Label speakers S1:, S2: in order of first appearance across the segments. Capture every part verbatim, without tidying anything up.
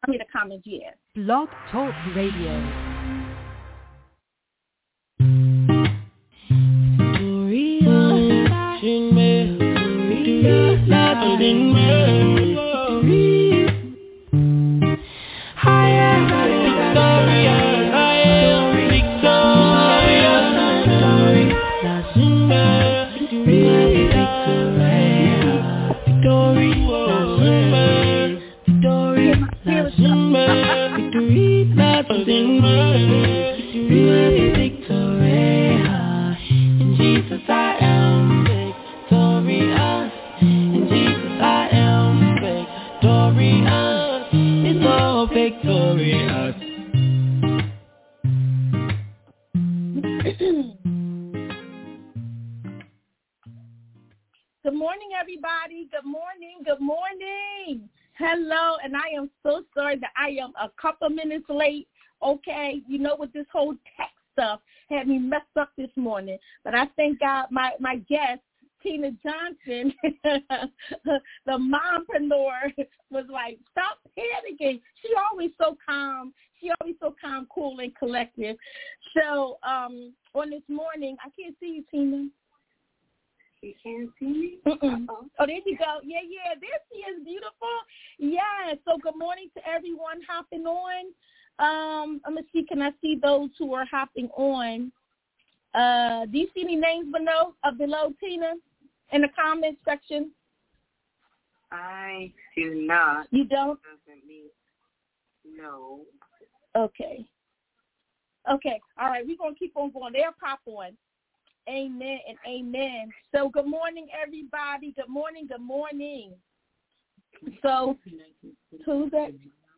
S1: I mean, the comments, yeah.
S2: Blog Talk Radio.
S1: Good morning, everybody. Good morning. Good morning. Hello, and I am so sorry that I am a couple minutes late. Okay, you know what, this whole tech stuff had me messed up this morning. But I thank God my, my guest, Tina Johnson, the mompreneur, was like, stop panicking. She always so calm. She always so calm, cool, and collective. So um, on this morning, I can't see you, Tina.
S3: You can't see me?
S1: Mm-mm. Oh, there you go. Yeah, yeah. There she is, beautiful. Yeah. So good morning to everyone hopping on. Um, let me see. Can I see those who are hopping on? Uh, do you see any names below, uh, below Tina, in the comment section?
S3: I do not.
S1: You don't?
S3: Doesn't mean no.
S1: Okay. Okay. All right. We're going to keep on going. They'll pop on. Amen and amen. So good morning, everybody. Good morning. Good morning. So who's that?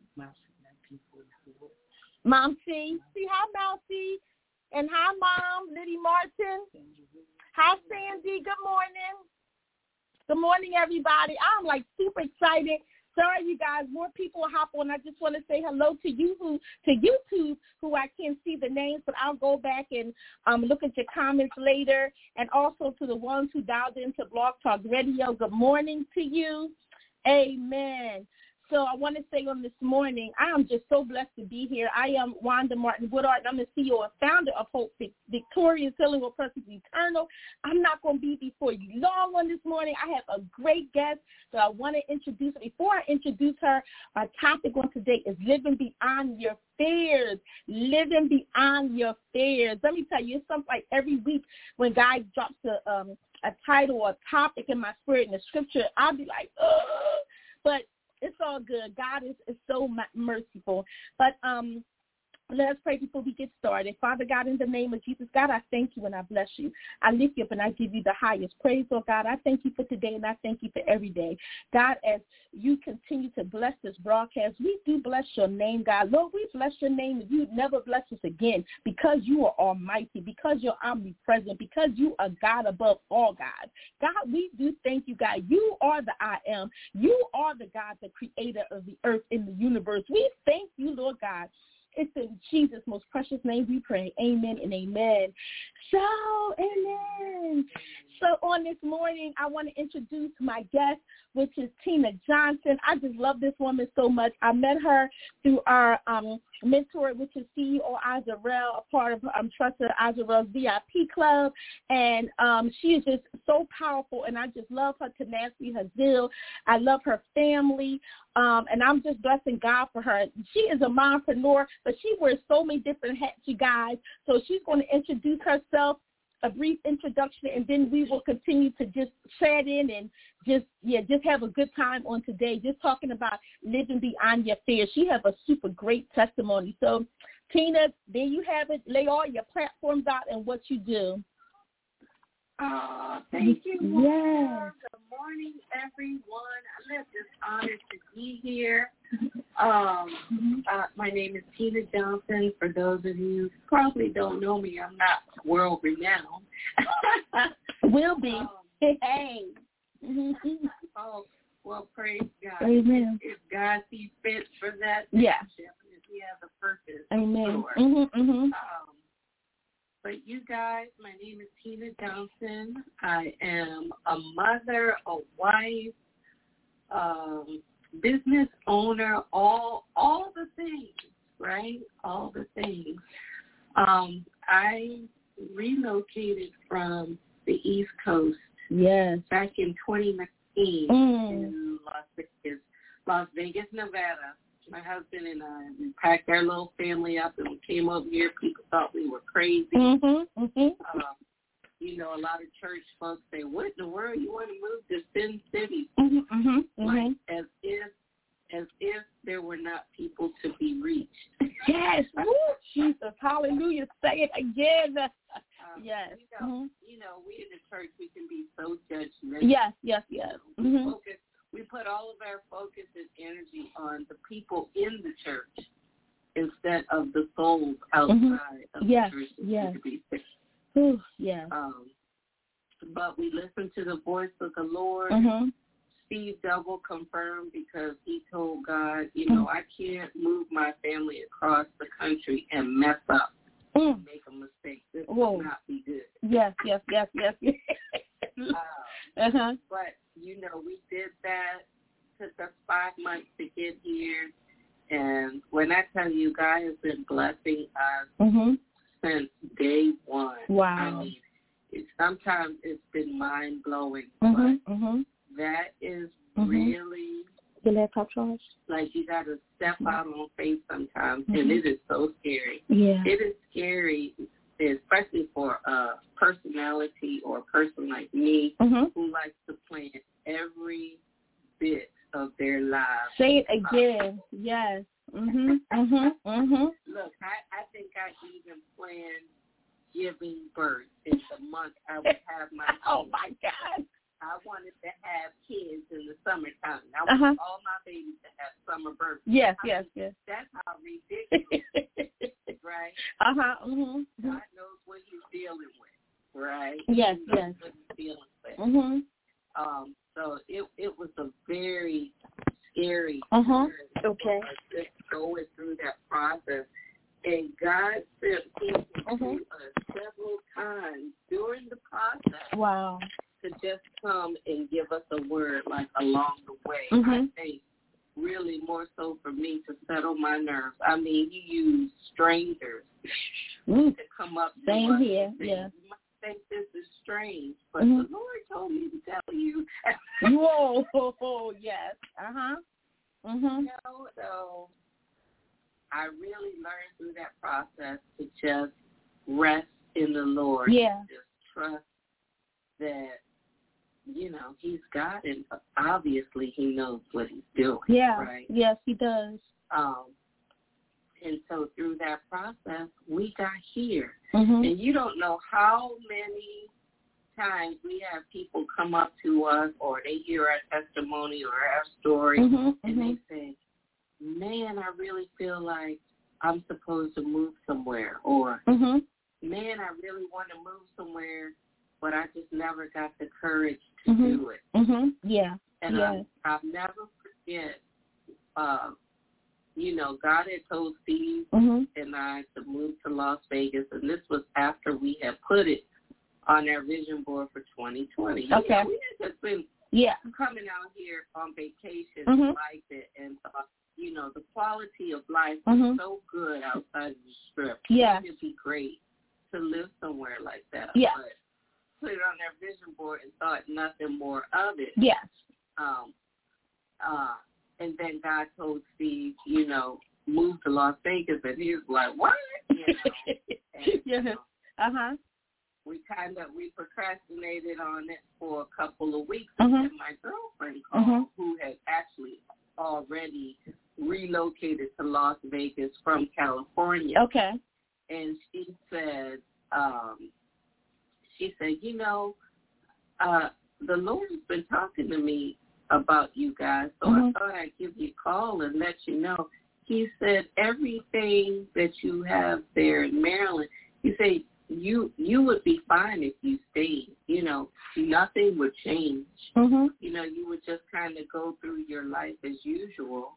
S1: Mom C. See, hi, Mousy. And hi, Mom, Liddy Martin. Hi, Sandy. Good morning. Good morning, everybody. I'm like super excited. Sorry, you guys, more people hop on. I just want to say hello to you who to YouTube, who I can't see the names, but I'll go back and um, look at your comments later, and also to the ones who dialed into Blog Talk Radio. Good morning to you. Amen. So I want to say on this morning, I am just so blessed to be here. I am Wanda Martin Woodard, and I'm the C E O and founder of Hope Victorious Healing with Purpose Eternal. I'm not going to be before you long on this morning. I have a great guest that I want to introduce. Before I introduce her, our topic on today is living beyond your fears. Living beyond your fears. Let me tell you, it's something like every week when God drops a, um, a title or a topic in my spirit in the scripture, I'll be like, ugh. But it's all good. God is, is so merciful. But um, let us pray before we get started. Father God, in the name of Jesus, God, I thank you and I bless you. I lift you up and I give you the highest praise, oh God. I thank you for today and I thank you for every day. God, as you continue to bless this broadcast, we do bless your name, God. Lord, we bless your name and you never bless us again because you are almighty, because you're omnipresent, because you are God above all God. God, we do thank you, God. You are the I am. You are the God, the creator of the earth and the universe. We thank you, Lord God. It's in Jesus' most precious name we pray. Amen and amen. So, amen. So on this morning, I want to introduce my guest, which is Tina Johnson. I just love this woman so much. I met her through our um, mentor, which is C E O Azarel, a part of um, Trusted Azarel's V I P Club. And um, she is just so powerful, and I just love her tenacity, her zeal. I love her family, um, and I'm just blessing God for her. She is a mompreneur, but she wears so many different hats, you guys. So she's going to introduce herself, a brief introduction, and then we will continue to just chat in and just, yeah, just have a good time on today, just talking about living beyond your fears. She has a super great testimony. So, Tina, there you have it. Lay all your platforms out and what you do.
S3: Uh, thank you.
S1: Yes.
S3: Good morning, everyone. I'm just honored to be here. Um, uh, my name is Tina Johnson. For those of you who probably don't know me, I'm not world renowned.
S1: Will be.
S3: Um,
S1: hey.
S3: oh, well, praise God.
S1: Amen.
S3: If God sees fit for that,
S1: yeah,
S3: definitely has a purpose.
S1: Amen.
S3: Sure.
S1: Mm-hmm, mm-hmm.
S3: Um, But you guys, my name is Tina Johnson. I am a mother, a wife, um, business owner, all all Coast.
S1: Yes.
S3: Back in twenty nineteen
S1: Mm.
S3: in Las Vegas, Las Vegas, Nevada. My husband and I, we packed our little family up and we came over here. People thought we were crazy.
S1: Mm-hmm. Mm-hmm.
S3: Uh, you know, a lot of church folks say, what in the world, you want to move to Sin City?
S1: Mm-hmm. Mm-hmm.
S3: Like, as if, as if there were not people to be reached.
S1: Yes. Woo, Jesus. Hallelujah. Say it again.
S3: Um,
S1: Yes.
S3: You know,
S1: Mm-hmm.
S3: you know, we in the church, we can be so judgmental.
S1: Yes, yes, yes.
S3: We,
S1: Mm-hmm.
S3: focus, we put all of our focus and energy on the people in the church instead of the souls outside
S1: Mm-hmm.
S3: of
S1: Yes,
S3: the church that
S1: yes.
S3: need to be fixed.
S1: Ooh, yes.
S3: Um, but we listen to the voice of the Lord.
S1: Mm-hmm.
S3: Steve Double confirmed because he told God, you know,
S1: Mm-hmm.
S3: I can't move my family across the country and mess up,
S1: Mm.
S3: and make a mistake. This
S1: Whoa.
S3: would not be good.
S1: Yes, yes, yes, yes, yes.
S3: Uh,
S1: uh-huh.
S3: but, you know, we did that. Took us five months to get here. And when I tell you, God has been blessing us
S1: Mm-hmm.
S3: since day one.
S1: Wow.
S3: I mean, it, sometimes it's been mind-blowing.
S1: Mm-hmm.
S3: But
S1: Mm-hmm.
S3: that is
S1: Mm-hmm.
S3: really,
S1: The laptop charge?
S3: like, you got to step out on faith sometimes.
S1: Mm-hmm.
S3: And it is so scary.
S1: Yeah.
S3: It is scary, especially for a personality or a person like me
S1: Mm-hmm.
S3: who likes to plan every bit of their lives.
S1: Say it again. Yes. Mm-hmm. Mm-hmm. Mm-hmm.
S3: Look, I, I think I even planned giving birth in the month I would have my
S1: Oh,
S3: kids.
S1: my God.
S3: I wanted to have kids in the summertime. I
S1: Uh-huh.
S3: want all my babies to have summer birthdays.
S1: Yes,
S3: I
S1: yes,
S3: mean,
S1: yes.
S3: That's how ridiculous, right?
S1: Uh-huh. Mm-hmm.
S3: God knows what he's dealing with, right?
S1: Yes,
S3: He knows
S1: yes.
S3: what he's dealing with.
S1: Mm-hmm.
S3: Um, so it it was a very scary
S1: Uh-huh.
S3: experience
S1: Okay.
S3: for us just going through that process. And God sent people
S1: Uh-huh.
S3: to us several times during the process
S1: Wow.
S3: to just come and give us a word, like, along the way.
S1: Mm-hmm.
S3: I think really more so for me to settle my nerves. I mean, he used strangers
S1: Mm.
S3: to come up to
S1: Same
S3: us
S1: here,
S3: and say,
S1: yeah.
S3: you might think this is strange, but
S1: Mm-hmm.
S3: the Lord told me to tell you.
S1: Whoa. Oh, yes. Uh-huh. Mm-hmm.
S3: You know, so I really learned through that process to just rest in the Lord.
S1: Yeah.
S3: Just trust that, you know, he's God, and obviously he knows what he's doing.
S1: Yeah.
S3: Right?
S1: Yes, he does.
S3: Um, and so through that process, we got here.
S1: Mm-hmm.
S3: And you don't know how many times we have people come up to us or they hear our testimony or our story,
S1: Mm-hmm.
S3: and
S1: Mm-hmm.
S3: they say, man, I really feel like I'm supposed to move somewhere, or
S1: Mm-hmm.
S3: man, I really want to move somewhere, but I just never got the courage to
S1: Mm-hmm.
S3: do it.
S1: Mm-hmm. Yeah.
S3: And
S1: Yeah.
S3: I, I'll never forget, uh, you know, God had told Steve
S1: Mm-hmm.
S3: and I to move to Las Vegas, and this was after we had put it on our vision board for twenty twenty. You
S1: Okay.
S3: know, we had just been
S1: Yeah.
S3: coming out here on vacation
S1: Mhm.
S3: and liked it, and thought, you know, the quality of life
S1: Mhm.
S3: is so good outside of the Strip.
S1: Yeah.
S3: It'd be great to live somewhere like that.
S1: Yeah.
S3: But put it on our vision board and thought nothing more of it.
S1: Yes.
S3: Um, uh, and then God told Steve, you know, move to Las Vegas, and he was like, what? You know, and,
S1: Yeah.
S3: you know,
S1: Uh-huh.
S3: we kind of, we procrastinated on it for a couple of weeks,
S1: Mhm.
S3: and my girlfriend called,
S1: Mhm.
S3: who had actually already relocated to Las Vegas from California.
S1: Okay.
S3: And she said, um, she said, you know, uh, the Lord has been talking to me about you guys, so
S1: Mhm.
S3: I thought I'd give you a call and let you know. He said everything that you have there in Maryland, he said you you would be fine if you stayed. You know, nothing would change.
S1: Mhm.
S3: You know, you would just kind of go through your life as usual.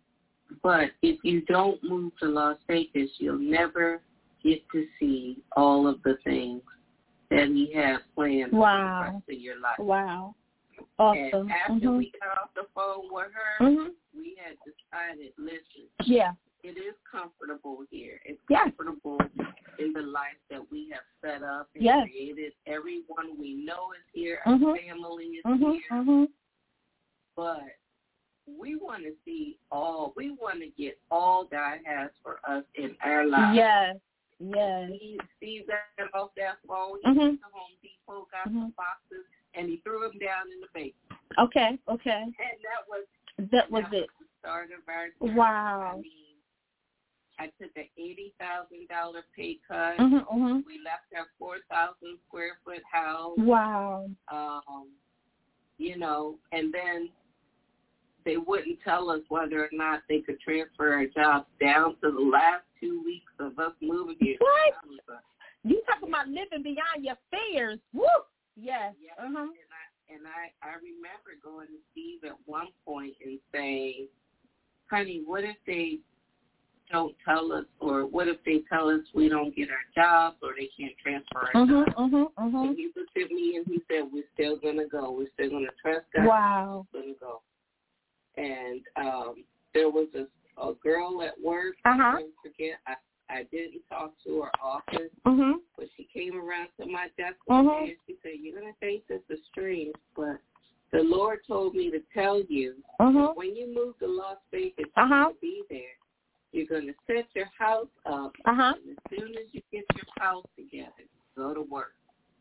S3: But if you don't move to Las Vegas, you'll never get to see all of the things that he had planned
S1: Wow.
S3: for the rest of your life.
S1: Wow. Awesome.
S3: And after
S1: Mhm.
S3: we got off the phone with her,
S1: Mhm.
S3: we had decided, listen,
S1: Yeah.
S3: it is comfortable here. It's
S1: Yeah.
S3: comfortable in the life that we have set up and
S1: yes.
S3: created. Everyone we know is here.
S1: Mm-hmm.
S3: Our family is
S1: mm-hmm.
S3: here.
S1: Mm-hmm.
S3: But we want to see all, we want to get all God has for us in our lives.
S1: Yes, yes.
S3: He sees that off that wall. He
S1: mm-hmm.
S3: went to Home Depot, got
S1: mm-hmm.
S3: some boxes, and he threw them down in the basement.
S1: Okay, okay.
S3: And that was,
S1: that was
S3: that
S1: it.
S3: Was the start of our journey.
S1: Wow.
S3: I mean, I took an eighty thousand dollars pay cut.
S1: Mm-hmm, mm-hmm.
S3: We left our four thousand square foot house.
S1: Wow.
S3: Um, you know, and then they wouldn't tell us whether or not they could transfer our jobs down to the last two weeks of us moving here.
S1: What? You talking about living beyond your fears. Woo! Yes.
S3: yes.
S1: Uh-huh.
S3: And, I, and I, I remember going to Steve at one point and saying, honey, what if they don't tell us, or what if they tell us we don't get our jobs or they can't transfer our
S1: uh-huh,
S3: jobs?
S1: uh-huh, uh-huh.
S3: And he looked at me and he said, we're still going to go. We're still going to trust God.
S1: Wow.
S3: We're going to go. And um, there was a, a girl at work,
S1: uh-huh.
S3: I didn't forget, I, I didn't talk to her often,
S1: uh-huh.
S3: but she came around to my desk
S1: uh-huh.
S3: one day and she said, you're going to think this is strange, but the Lord told me to tell you
S1: uh-huh.
S3: when you move to Las Vegas,
S1: uh-huh.
S3: you're going to be there. You're going to set your house up,
S1: uh-huh.
S3: and as soon as you get your house together, go to work.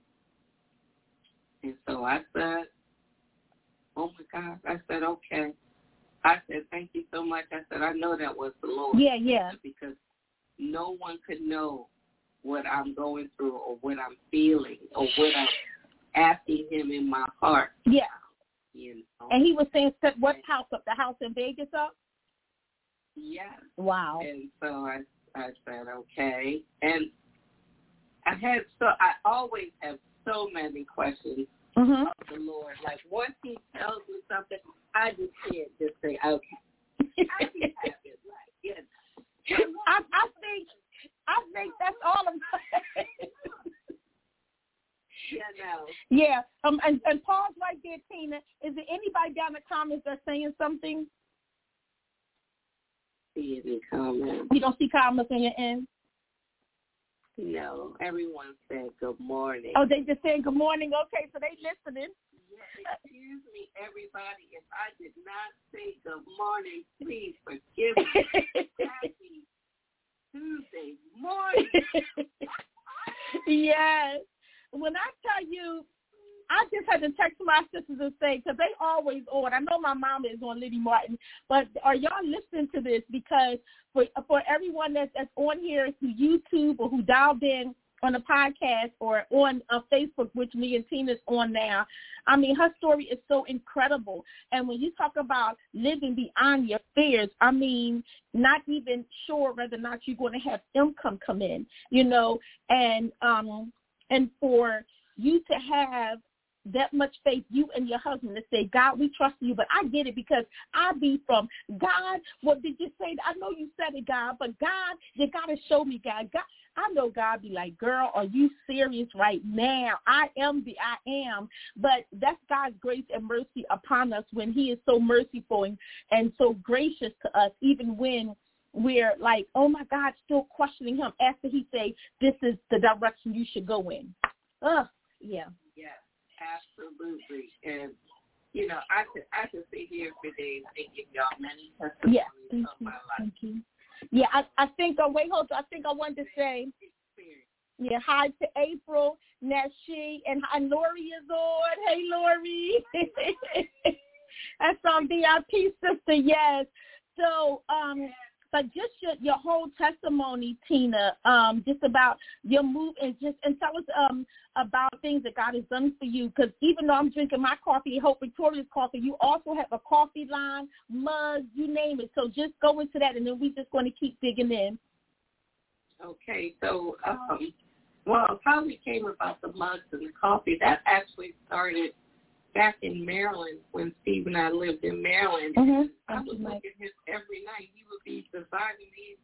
S3: And so I said, oh, my God. I said, okay. I said, thank you so much. I said, I know that was the Lord.
S1: Yeah, yeah.
S3: Because no one could know what I'm going through or what I'm feeling or what I'm asking him in my heart.
S1: Yeah.
S3: You know?
S1: And he was saying, set what house up? The house in Vegas up?
S3: Yes.
S1: Wow.
S3: And so I, I said, okay. And I had so I always have so many questions
S1: mm-hmm.
S3: of the Lord. Like once he tells me something, I just can't just say, okay. I just have it like, yes.
S1: I, I think I think that's all of it.
S3: Yeah, no.
S1: Yeah. Um and, and pause right there, Tina. Is there anybody down in the comments that's saying something?
S3: See any comments?
S1: You don't see comments on your end?
S3: No. Everyone said good morning.
S1: Oh, they just saying good morning. Okay, so they listening.
S3: Yeah, excuse me, everybody. If I did not say good morning, please forgive me. Happy Tuesday morning.
S1: Yes. When I tell you, I just had to text my sisters and say, because they always on. I know my mama is on Liddy Martin, but are y'all listening to this? Because for for everyone that's, that's on here through YouTube or who dialed in on a podcast or on uh, Facebook, which me and Tina's on now, I mean, her story is so incredible. And when you talk about living beyond your fears, I mean, not even sure whether or not you're going to have income come in, you know, and um, and for you to have that much faith, you and your husband, to say, God, we trust you. But I get it because I be from, God, what did you say? I know you said it, God, but God, you got to show me, God. God. I know God be like, girl, are you serious right now? I am the I am. But that's God's grace and mercy upon us when he is so merciful and, and so gracious to us, even when we're like, oh, my God, still questioning him after he say, this is the direction you should go in. Ugh, yeah.
S3: Yes, absolutely. And, you know, I could, I could sit here for days and give y'all many testimonies
S1: yeah,
S3: of
S1: you,
S3: my life.
S1: Thank you. Yeah, I, I think, oh, wait, hold on. I think I wanted to say, yeah, hi to April, Nashi, and hi, Lori is on. Hey, Lori. That's on V I P, sister, yes. So, um, but just your, your whole testimony, Tina, um, just about your move and just and tell us um about things that God has done for you. Because even though I'm drinking my coffee, Hope Victoria's coffee, you also have a coffee line, mugs, you name it. So just go into that, and then we're just going to keep digging in.
S3: Okay, so um, well, how we came about the mugs and the coffee, that actually started back in Maryland when Steve and I lived in Maryland.
S1: Mm-hmm.
S3: I was looking at him every night. He would be designing these.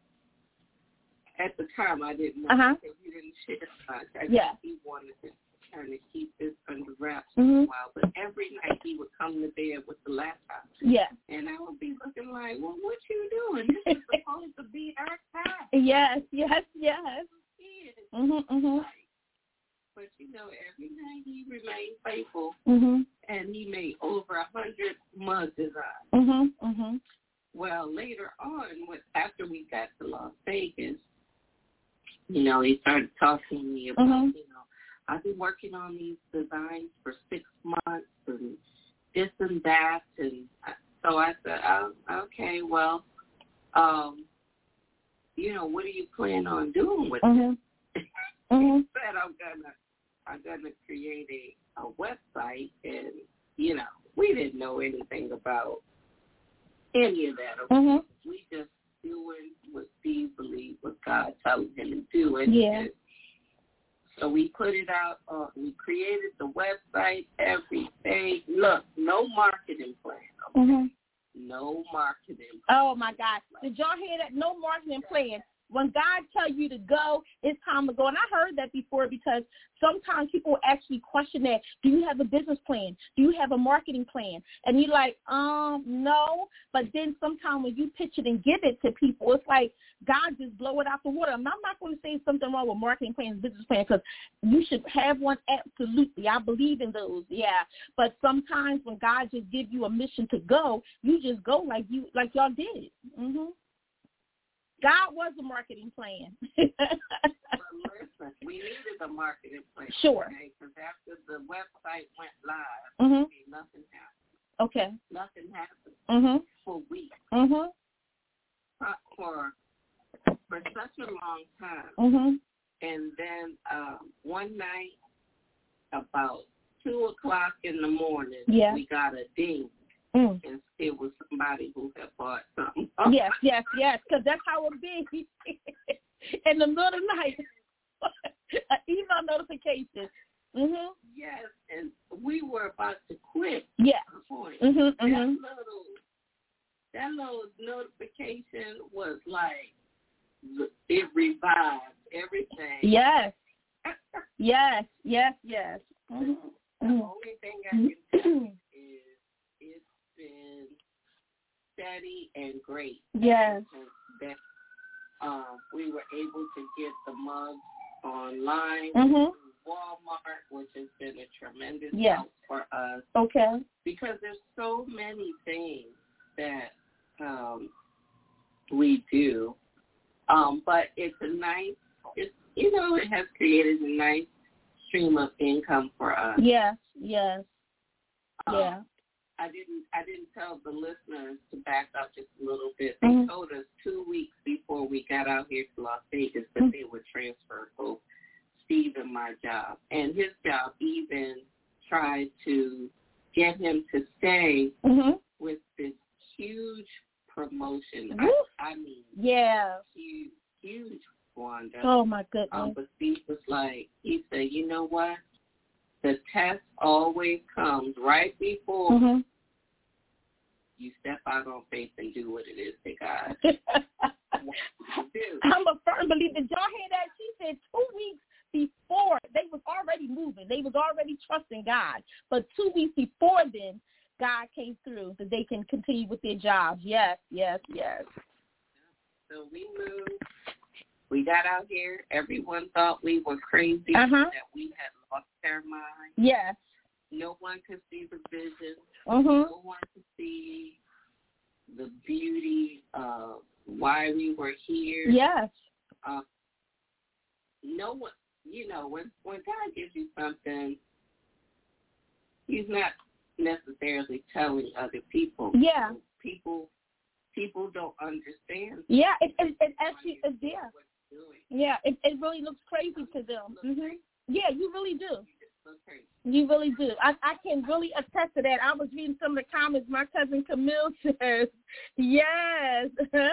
S3: At the time, I didn't know
S1: uh-huh.
S3: because he didn't share much. I
S1: yeah.
S3: think he wanted to kind of keep this under wraps
S1: mm-hmm.
S3: for a while. But every night he would come to bed with the laptop.
S1: Yeah.
S3: And I would be looking like, well, what you doing? This is supposed to be our time.
S1: Yes, yes, yes. Mhm. Mhm.
S3: But you know, every night he remained faithful,
S1: Mhm.
S3: and he made over a hundred mug designs.
S1: Mhm. Mhm.
S3: Well, later on, with, after we got to Las Vegas, you know, he started talking to me about,
S1: Mhm.
S3: you know, I've been working on these designs for six months and this and that, and so I said, oh, okay, well, um, you know, what do you plan on doing with
S1: Mhm.
S3: it?
S1: Mhm.
S3: He said, I'm gonna, I'm gonna create a, a website, and you know, we didn't know anything about any of that.
S1: Mhm.
S3: We just doing what Steve believed was God telling him to do, and
S1: Yeah.
S3: it, so we put it out. Uh, we created the website, everything. Look, no marketing plan. Okay?
S1: Mhm.
S3: No marketing.
S1: Oh my God! Did y'all hear that? No marketing plan. When God tells you to go, it's time to go. And I heard that before, because sometimes people actually question that. Do you have a business plan? Do you have a marketing plan? And you're like, um, no. But then sometimes when you pitch it and give it to people, it's like God just blow it out the water. And I'm not going to say something wrong with marketing plans, business plans, because you should have one. Absolutely. I believe in those. Yeah. But sometimes when God just gives you a mission to go, you just go like you like y'all did. Mm-hmm. God was a marketing plan.
S3: Well, listen, we needed a marketing plan.
S1: Sure.
S3: Okay, because after the website went live,
S1: Mhm.
S3: okay, nothing happened.
S1: Okay.
S3: Nothing happened
S1: Mhm.
S3: for weeks.
S1: Mhm.
S3: For for such a long time.
S1: Mhm.
S3: And then um, one night, about two o'clock in the morning,
S1: yeah.
S3: we got a ding.
S1: Mm.
S3: And it was somebody who had bought something.
S1: Yes, yes, yes, because that's how it be. In the middle of the night, an email notification. Mhm.
S3: Yes, and we were about to quit.
S1: Yes.
S3: Point.
S1: Mhm.
S3: That
S1: Mhm.
S3: little, that little notification was like, it revived everything.
S1: Yes. Yes. Yes. Yes. Mhm.
S3: The
S1: Mhm.
S3: only thing I can tell you is it's been steady and great.
S1: Yes.
S3: That um, we were able to get the mugs online
S1: Mhm.
S3: through Walmart, which has been a tremendous
S1: yes.
S3: help for us.
S1: Okay.
S3: Because there's so many things that um, we do, um, but it's a nice. It's you know it has created a nice stream of income for us.
S1: Yes. Yes.
S3: Um,
S1: yeah.
S3: I didn't I didn't tell the listeners to back up just a little bit. They
S1: mm-hmm.
S3: told us two weeks before we got out here to Las Vegas that
S1: mm-hmm.
S3: they would transfer both Steve and my job. And his job even tried to get him to stay
S1: mm-hmm.
S3: with this huge promotion.
S1: I,
S3: I mean,
S1: yeah,
S3: huge, huge one.
S1: Oh my goodness.
S3: Um, but Steve was like, he said, you know what? The test always comes right before
S1: mm-hmm.
S3: you step out on faith and do what it is that God do.
S1: I'm a firm believer. Did y'all hear that? She said two weeks before, they was already moving. They was already trusting God. But two weeks before then, God came through that they can continue with their jobs. Yes, yes, yes.
S3: So we moved. We got out here. Everyone thought we were crazy,
S1: uh-huh.
S3: that we had lost our mind.
S1: Yes.
S3: No one could see the vision.
S1: Uh-huh.
S3: No one could see the beauty of why we were here.
S1: Yes.
S3: Uh, no one, you know, when when God gives you something, He's not necessarily telling other people.
S1: Yeah.
S3: People, people don't understand.
S1: Yeah, it it, it actually is. Yeah. Yeah, it it really looks crazy to them. Mm-hmm. Yeah, you really do. You really do. I, I can really attest to that. I was reading some of the comments. My cousin Camille says, yes.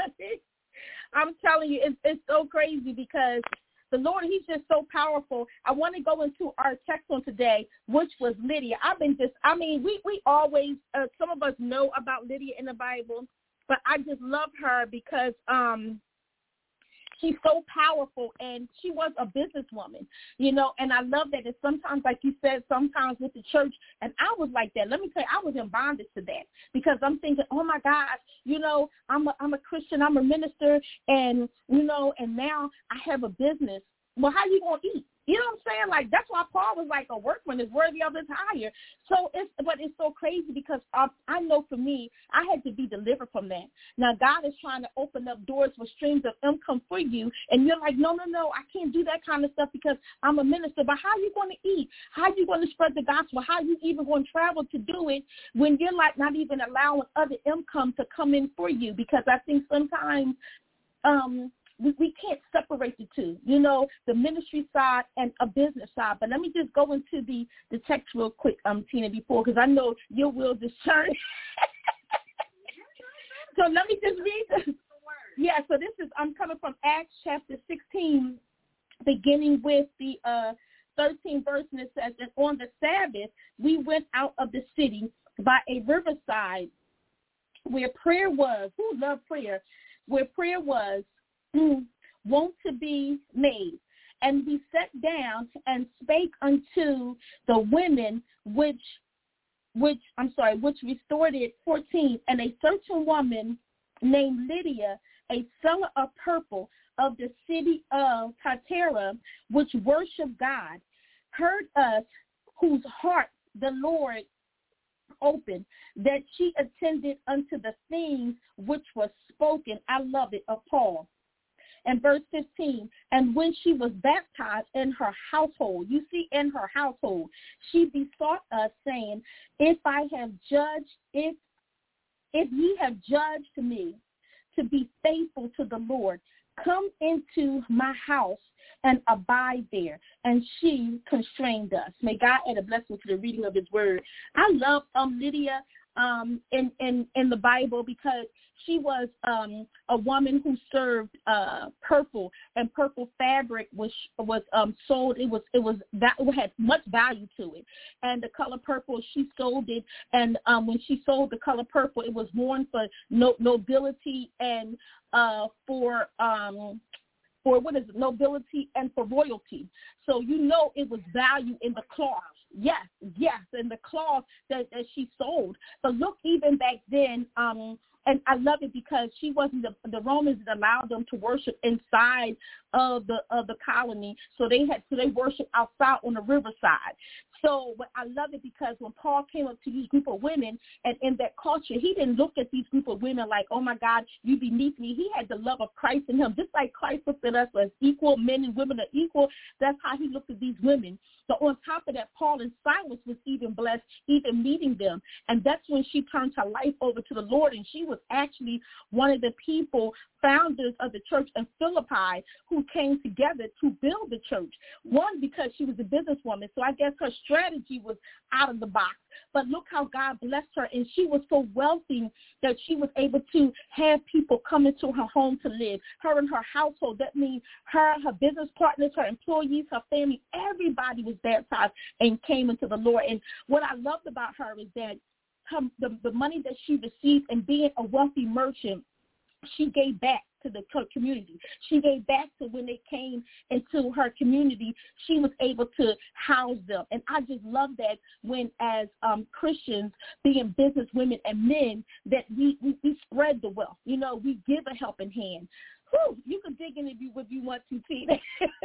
S1: I'm telling you, it's, it's so crazy because the Lord, he's just so powerful. I want to go into our text on today, which was Lydia. I've been just, I mean, we, we always, uh, some of us know about Lydia in the Bible, but I just love her because, um, she's so powerful, and she was a businesswoman, you know, and I love that. And sometimes, like you said, sometimes with the church, and I was like that. Let me tell you, I was in bondage to that because I'm thinking, oh, my gosh, you know, I'm a, I'm a Christian, I'm a minister, and, you know, and now I have a business, well, how you going to eat? You know what I'm saying? Like, that's why Paul was like, a workman is worthy of his hire. So it's, but it's so crazy because I, I know for me, I had to be delivered from that. Now, God is trying to open up doors for streams of income for you. And you're like, no, no, no, I can't do that kind of stuff because I'm a minister. But how are you going to eat? How are you going to spread the gospel? How are you even going to travel to do it when you're like not even allowing other income to come in for you? Because I think sometimes, um, We, we can't separate the two, you know, the ministry side and a business side. But let me just go into the, the text real quick, um, Tina, before, because I know your will discern. So let me just read this. Yeah, so this is, I'm coming from Acts chapter sixteen, beginning with the uh, thirteenth verse, and it says, and on the Sabbath, we went out of the city by a riverside where prayer was, who loved prayer, where prayer was, wont to be made. And we sat down and spake unto the women which, which I'm sorry, which restored it, fourteen, and a certain woman named Lydia, a seller of purple of the city of Thyatira, which worshiped God, heard us, whose heart the Lord opened, that she attended unto the things which were spoken, I love it, of Paul. And verse fifteen, and when she was baptized in her household, you see, in her household, she besought us, saying, if I have judged, if if ye have judged me to be faithful to the Lord, come into my house and abide there. And she constrained us. May God add a blessing to the reading of his word. I love um, Lydia um, in, in, in the Bible because she was um, a woman who served uh, purple, and purple fabric was was um, sold. It was it was that it had much value to it, and the color purple, she sold it. And um, when she sold the color purple, it was worn for no, nobility and uh, for um, for what is it, nobility and for royalty. So you know it was value in the cloth. Yes, yes, in the cloth that, that she sold. But look, even back then. Um, And I love it because she wasn't the, the Romans allowed them to worship inside of the of the colony, so they had so they worshiped outside on the riverside. So, but I love it because when Paul came up to these group of women, and in that culture, he didn't look at these group of women like, oh my God, you beneath me. He had the love of Christ in him, just like Christ looked at us as equal. Men and women are equal. That's how he looked at these women. So on top of that, Paul and Silas was even blessed, even meeting them. And that's when she turned her life over to the Lord, and she was actually one of the people, founders of the church in Philippi, who came together to build the church. One, because she was a businesswoman, so I guess her strategy was out of the box. But look how God blessed her, and she was so wealthy that she was able to have people come into her home to live. Her and her household, that means her, her business partners, her employees, her family, everybody was baptized and came into the Lord. And what I loved about her is that her, the, the money that she received and being a wealthy merchant, she gave back to the community. She gave back to when they came into her community. She was able to house them. And I just love that when as um, Christians, being business women and men, that we, we, we spread the wealth. You know, we give a helping hand. Whew, you can dig in if you, if you want to, Tina.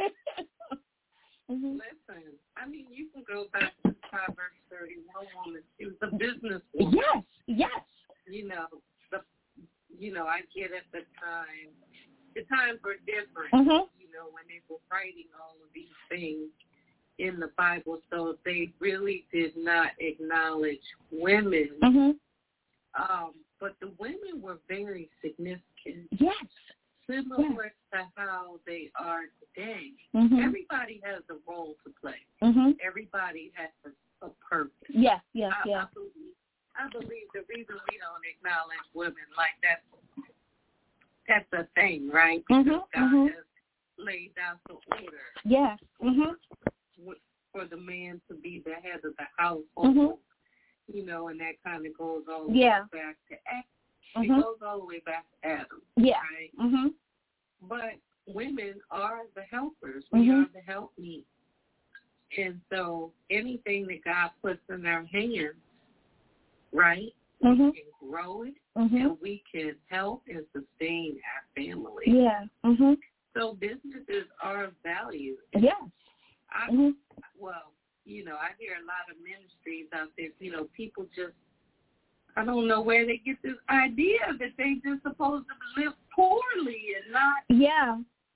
S3: Mm-hmm. Listen, I mean, you can go back to Proverbs thirty-one woman. She was a business woman.
S1: Yes, yes.
S3: You know, the, you know, I get at the time, the times were different, mm-hmm. you know, when they were writing all of these things in the Bible. So they really did not acknowledge women.
S1: Mm-hmm.
S3: Um, but the women were very significant.
S1: Yes.
S3: Similar yes. to how they are today.
S1: Mm-hmm.
S3: Everybody has a role to play.
S1: Mm-hmm.
S3: Everybody has a, a purpose.
S1: Yes, yes,
S3: I,
S1: yes.
S3: I believe, I believe the reason we don't acknowledge women like that, that's a thing, right? Because
S1: mm-hmm.
S3: God
S1: mm-hmm.
S3: has laid down the order.
S1: Yes. Mm-hmm.
S3: For the man to be the head of the household,
S1: mm-hmm.
S3: you know, and that kind of goes all the
S1: yeah.
S3: way back to Adam.
S1: Mm-hmm.
S3: It goes all the way back to Adam.
S1: Yeah.
S3: Right?
S1: Mm-hmm.
S3: But women are the helpers. We
S1: mm-hmm.
S3: are the helpmeet. And so anything that God puts in our hands, right,
S1: mm-hmm.
S3: we can grow it,
S1: mm-hmm.
S3: and we can help and sustain our family.
S1: Yeah. Mm-hmm.
S3: So businesses are of value.
S1: Yes.
S3: I,
S1: mm-hmm.
S3: Well, you know, I hear a lot of ministries out there, you know, people just, I don't know where they get this idea that they just supposed to live poorly and not
S1: yeah.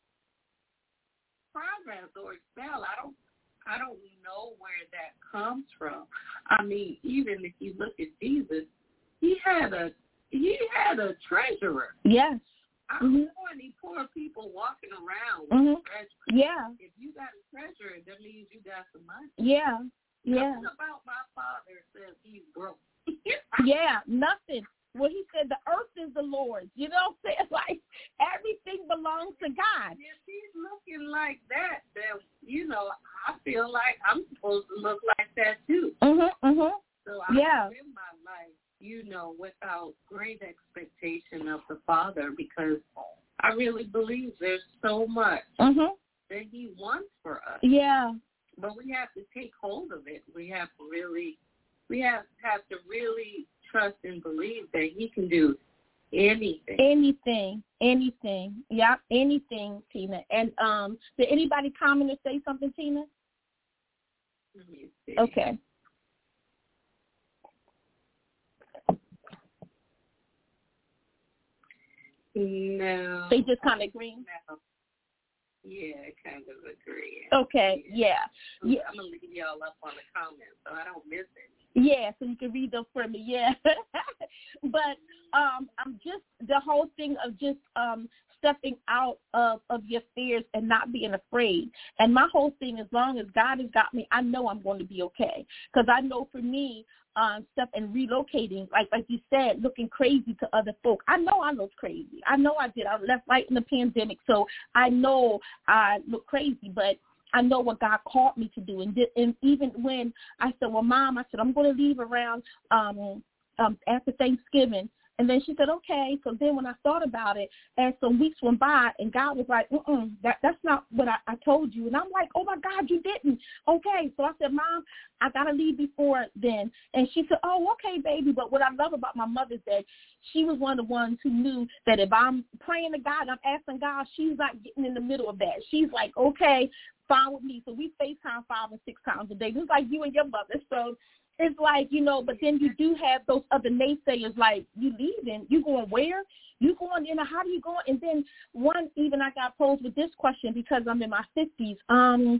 S3: progress or excel. I don't I don't know where that comes from. I mean, even if you look at Jesus, he had a he had a treasurer.
S1: Yes.
S3: I
S1: don't
S3: mm-hmm.
S1: know
S3: any poor people walking around with
S1: mm-hmm.
S3: a treasurer.
S1: Yeah.
S3: If you got a treasurer, that means you got some money.
S1: Yeah. Yeah.
S3: Nothing about my father says he's broke.
S1: Yeah, nothing. Well, he said the earth is the Lord's. You know what I'm saying? Like, everything belongs to God.
S3: If he's looking like that, then, you know, I feel like I'm supposed to look like that, too.
S1: Mm-hmm, mm-hmm.
S3: So I
S1: yeah.
S3: live my life, you know, without great expectation of the Father, because I really believe there's so much
S1: mm-hmm.
S3: that he wants for us.
S1: Yeah.
S3: But we have to take hold of it. We have to really, we have, have to really trust and believe that he can do anything.
S1: Anything, anything. Yeah, anything, Tina. And um, did anybody comment or say something, Tina?
S3: Let me see.
S1: Okay.
S3: No.
S1: They just kind of agree?
S3: No. Yeah, kind of agree.
S1: Okay, yeah. yeah.
S3: I'm going to leave y'all up on the comments so I don't miss it.
S1: Yeah, so you can read them for me, yeah. But um, I'm just, the whole thing of just um, stepping out of, of your fears and not being afraid. And my whole thing, as long as God has got me, I know I'm going to be okay. Because I know for me, um, stuff and relocating, like like you said, looking crazy to other folk. I know I look crazy. I know I did. I left right in the pandemic, so I know I look crazy, but I know what God called me to do. And, did, and even when I said, well, Mom, I said, I'm going to leave around um, um, after Thanksgiving. And then she said, okay. So then when I thought about it, and some weeks went by, and God was like, mm-mm, that, that's not what I, I told you. And I'm like, oh, my God, you didn't. Okay. So I said, Mom, I got to leave before then. And she said, oh, okay, baby. But what I love about my mother is that she was one of the ones who knew that if I'm praying to God, I'm asking God, she's not getting in the middle of that. She's like, okay, fine with me. So we FaceTime five and six times a day, just like you and your mother. So it's like, you know, but then you do have those other naysayers like, you leaving, you going where? You going in, how do you go? And then one, even I got posed with this question because I'm in my fifties. Um,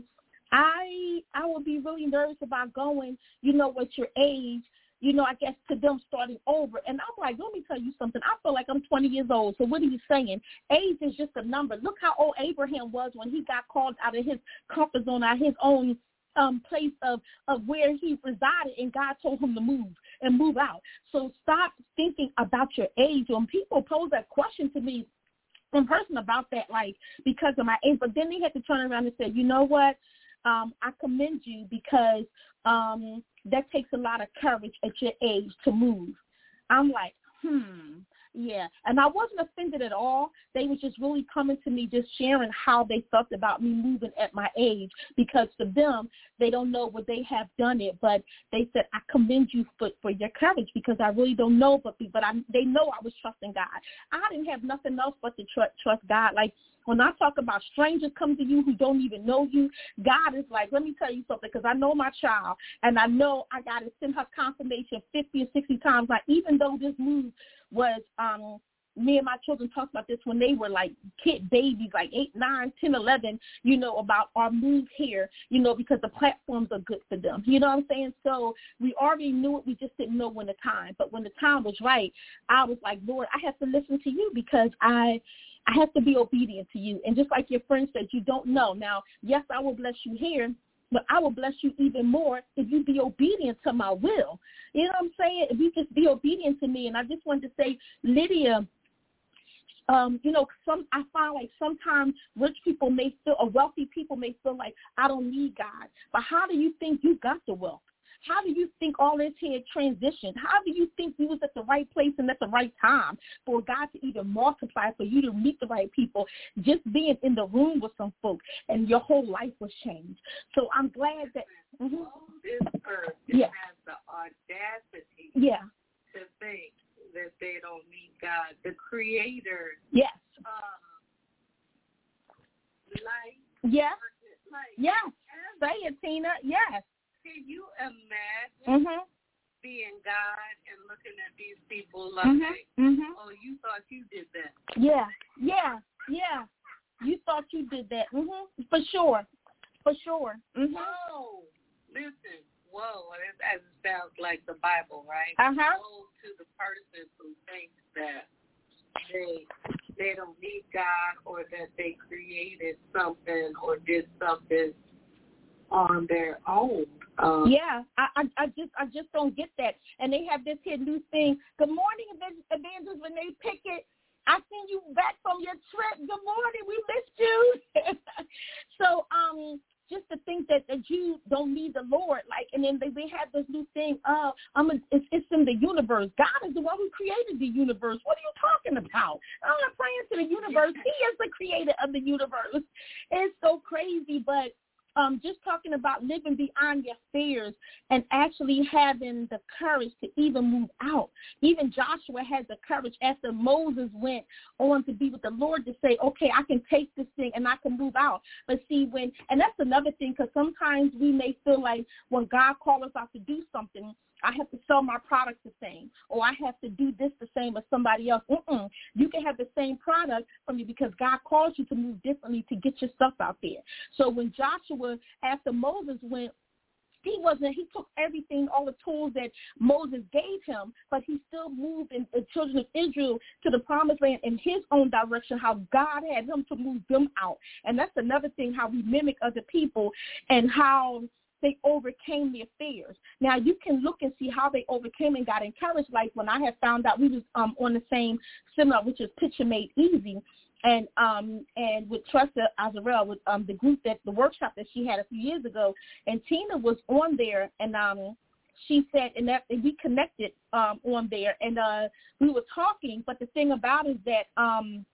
S1: I I would be really nervous about going, you know, at your age, you know, I guess to them starting over. And I'm like, let me tell you something. I feel like I'm twenty years old. So what are you saying? Age is just a number. Look how old Abraham was when he got called out of his comfort zone, out of his own um, place of, of where he resided, and God told him to move and move out. So stop thinking about your age. When people pose that question to me in person about that, like, because of my age, but then they had to turn around and say, you know what? Um, I commend you because um, that takes a lot of courage at your age to move. I'm like, hmm, yeah. And I wasn't offended at all. They were just really coming to me, just sharing how they felt about me moving at my age, because for them, they don't know what they have done it. But they said, I commend you for, for your courage, because I really don't know, but but I, they know I was trusting God. I didn't have nothing else but to tr- trust God. Like, when I talk about strangers come to you who don't even know you, God is like, let me tell you something, because I know my child, and I know I got to send her confirmation fifty or sixty times. Like, even though this move was, um, me and my children talked about this when they were like kid babies, like eight, nine, ten, eleven, you know, about our move here, you know, because the platforms are good for them. You know what I'm saying? So we already knew it. We just didn't know when the time. But when the time was right, I was like, Lord, I have to listen to you, because I I have to be obedient to you. And just like your friend said, you don't know. Now, yes, I will bless you here, but I will bless you even more if you be obedient to my will. You know what I'm saying? If you just be obedient to me. And I just wanted to say, Lydia, um, you know, some I find like sometimes rich people may feel, or wealthy people may feel like, I don't need God. But how do you think you got the wealth? How do you think all this here transitioned? How do you think you was at the right place and at the right time for God to even multiply, for you to meet the right people, just being in the room with some folks, and your whole life was changed? So I'm glad that mm-hmm.
S3: this earth
S1: yeah.
S3: has the audacity
S1: yeah.
S3: to think that they don't need God, the Creator.
S1: Yes.
S3: Um, light.
S1: Yes.
S3: Like,
S1: yes. Say it, Tina. Yes.
S3: Can you imagine
S1: Mhm.
S3: being God and looking at these people like,
S1: mm-hmm. Mm-hmm.
S3: oh, you thought you did that?
S1: Yeah. Yeah. Yeah. You thought you did that. Mhm. For sure. For sure. Mhm.
S3: Whoa. Listen. Whoa. That sounds like the Bible, right?
S1: Uh huh.
S3: Woe to the person who thinks that they they don't need God or that they created something or did something on their own. Um,
S1: yeah, I, I I just I just don't get that. And they have this here new thing. Good morning, Evangelist Renee Pickett. I seen you back from your trip. Good morning. We missed you. so um, just to think that, that you don't need the Lord, like, and then they, they have this new thing. Uh, I'm a, it's, it's in the universe. God is the one who created the universe. What are you talking about? I'm not praying to the universe. He is the creator of the universe. It's so crazy, but. Um, just talking about living beyond your fears and actually having the courage to even move out. Even Joshua had the courage after Moses went on to be with the Lord to say, okay, I can take this thing and I can move out. But see, when, and that's another thing, because sometimes we may feel like when God calls us out to do something, I have to sell my product the same, or I have to do this the same as somebody else. Mm-mm. You can have the same product from you because God calls you to move differently to get your stuff out there. So when Joshua, after Moses went, he wasn't, he took everything, all the tools that Moses gave him, but he still moved in the children of Israel to the promised land in his own direction, how God had him to move them out. And that's another thing, how we mimic other people and how they overcame their fears. Now, you can look and see how they overcame and got encouraged. Like when I had found out we was um, on the same seminar, which is Picture Made Easy, and um, and with Tressa Azarel, with um, the group, that the workshop that she had a few years ago, and Tina was on there, and um, she said, and that and we connected um, on there, and uh, we were talking, but the thing about it is that um,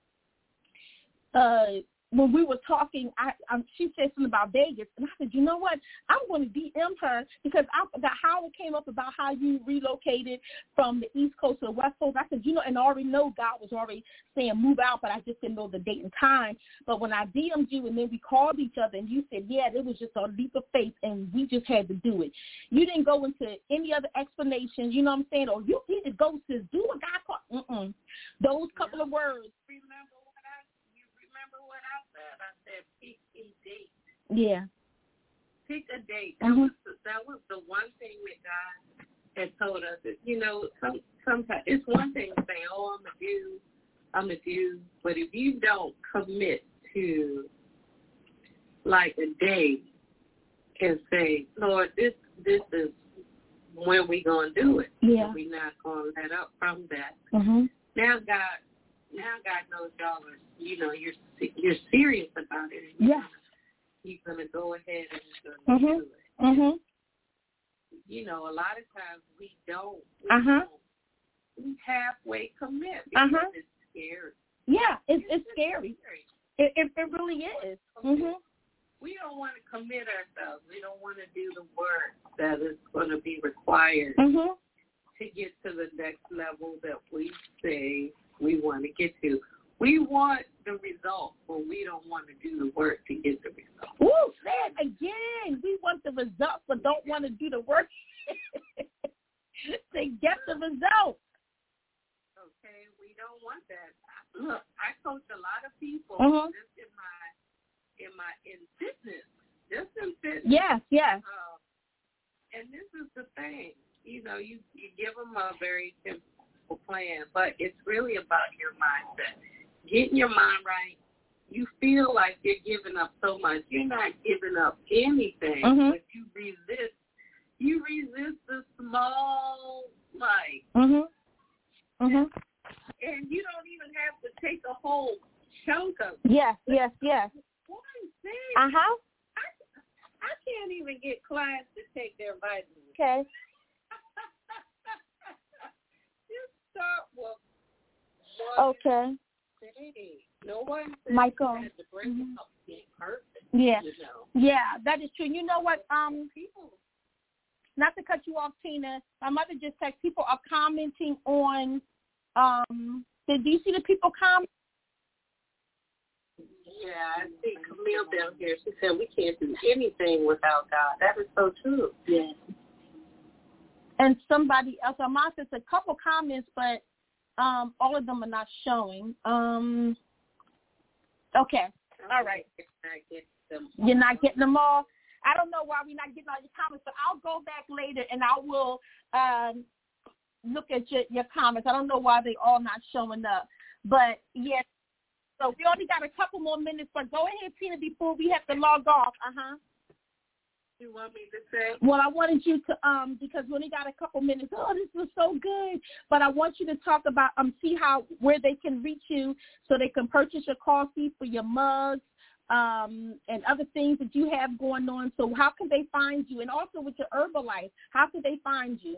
S1: uh, when we were talking, I, um, she said something about Vegas, and I said, you know what? I'm going to D M her because I, that how it came up about how you relocated from the East Coast to the West Coast. I said, you know, and I already know God was already saying move out, but I just didn't know the date and time. But when I D M'd you and then we called each other, and you said, yeah, it was just a leap of faith, and we just had to do it. You didn't go into any other explanations, you know what I'm saying? Or you need to go to do what God called. Mm-mm. Those couple of words.
S3: Remember what I, you remember what I said? I said pick a date.
S1: Yeah.
S3: Pick a date. That,
S1: Mm-hmm.
S3: was the, that was the one thing that God had told us. That, you know, some sometimes it's one thing to say, oh, I'm a Jew, I'm a Jew. But if you don't commit to like a day and say, Lord, this this is when we gonna do it.
S1: Yeah.
S3: We're not gonna let up from that.
S1: Mm-hmm.
S3: Now God, now God knows y'all are, you know, you're you're serious about it.
S1: Yeah.
S3: You're gonna go ahead and you're gonna
S1: Mm-hmm.
S3: do it.
S1: Mm-hmm.
S3: You know, a lot of times we don't. We
S1: Uh-huh.
S3: don't. We halfway commit because
S1: Uh-huh.
S3: it's scary.
S1: Yeah, it's it's
S3: It's
S1: scary.
S3: scary.
S1: It it, it really is. Mm-hmm.
S3: We don't want to commit ourselves. We don't want to do the work that is going to be required
S1: Mm-hmm.
S3: to get to the next level that we say we want to get to. We want the result, but we don't want to do the work to get the result.
S1: Ooh, say it again. We want the results, but don't want to do the work to get the results.
S3: Okay, we don't want that. Look, I coach a lot of people
S1: Mm-hmm.
S3: just in my in my in fitness, just in fitness.
S1: Yes, yes.
S3: Um, and this is the thing, you know, you you give them a very simple plan, but it's really about your mindset. Getting your mind right. You feel like you're giving up so much. You're not giving up anything,
S1: Mm-hmm.
S3: but you resist. You resist the small light.
S1: Mhm. Mhm.
S3: And you don't even have to take a whole chunk of it.
S1: Yes, yes, yes.
S3: One thing.
S1: Uh huh.
S3: I, I can't even get clients to take their vitamins.
S1: Okay.
S3: Just start with one
S1: Okay.
S3: thing. No one says
S1: Michael.
S3: you have to break
S1: Mhm.
S3: it up to be perfect.
S1: Yeah.
S3: You know.
S1: Yeah, that is true. You know what? Um,
S3: People.
S1: not to cut you off, Tina. My mother just said people are commenting on. Um, did you see the people comment?
S3: Yeah, I see Camille down here, she said we can't do anything without God. That is so true.
S1: Yes. And somebody else, I'm on just a couple comments, but um, all of them are not showing. Um, okay. All right. You're not getting them all. I don't know why we're not getting all your comments, but I'll go back later and I will um, look at your, your comments. I don't know why they all not showing up. But, yes, so we only got a couple more minutes, but go ahead, Tina, before we have to log off. Uh-huh.
S3: You want me to say?
S1: Well, I wanted you to, um, because we only got a couple minutes. Oh, this was so good. But I want you to talk about, um, see how, where they can reach you so they can purchase your coffee for your mugs, um, and other things that you have going on. So how can they find you? And also with your Herbalife, how can they find you?